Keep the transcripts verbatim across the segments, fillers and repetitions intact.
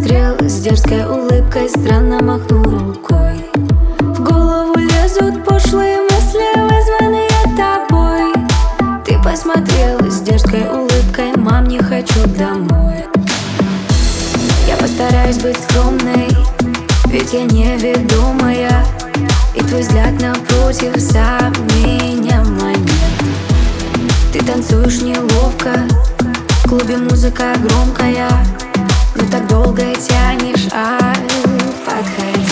посмотрел с дерзкой улыбкой, странно махнул рукой. В голову лезут пошлые мысли, вызванные тобой. Ты посмотрел с дерзкой улыбкой, мам, не хочу домой. Я постараюсь быть скромной, ведь я неведомая, и твой взгляд напротив сам меня манит. Ты танцуешь неловко, в клубе музыка громкая, но так долго тянешь, ай, подходи.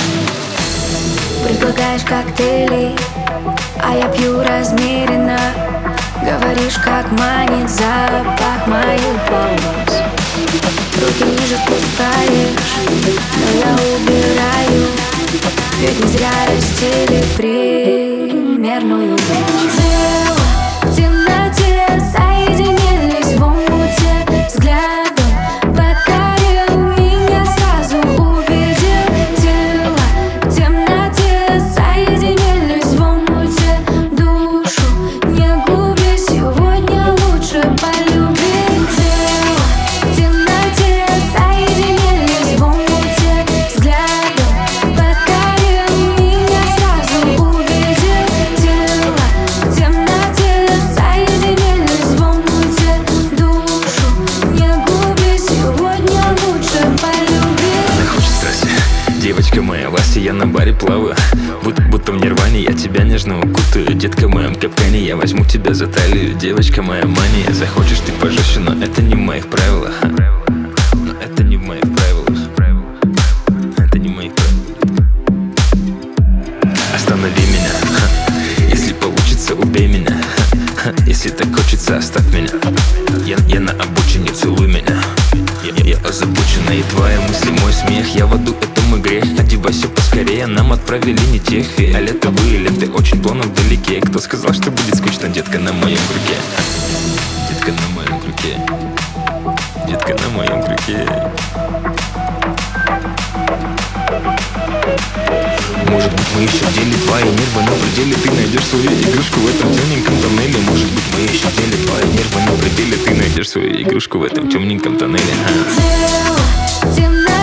Предлагаешь коктейли, а я пью размеренно. Говоришь, как манит запах моих волос. Руки ниже спускаешь, но я убираю, ведь не зря растили примерную дочь. Тело в темноте соединились в омуте, взглядом покорил меня, сразу убедил. Тело в темноте соединились в омуте, душу не губи, сегодня лучше полюбить. Тело в темноте соединились в омуте, взглядом покорил меня, сразу убедил. Тело в темноте соединились в омуте, душу не губи, сегодня лучше полюбить. Она хочет страсти, девочка моя, Вася, я на баре плаваю, будто, будто в нирване, я тебя нежно укутаю. Детка в моем капкане, я возьму тебя за талию. Девочка моя мания, захочешь ты пожестче, но это не в моих правилах. Но это не в моих правилах. Это не в моих правилах. Останови меня, если получится, убей меня. Если так хочется, оставь меня. Я, я на обочине, целуй меня. Я, я озабочена, и твои мысли, мой смех. Я в аду, это мой грех. Одевайся поскорее, нам отправили не тех. А лето вылеты очень плавно вдалеке. Кто сказал, что будет скучно, детка на моем крюке? Детка на моем крюке. Детка на моем крюке. Может быть, мы еще в деле, твои нервы на пределе. Ты найдешь свою игрушку в этом темненьком тоннеле. Может быть, мы еще в деле, твои нервы на пределе. Ты найдешь свою игрушку в этом темненьком тоннеле. Тело в темноте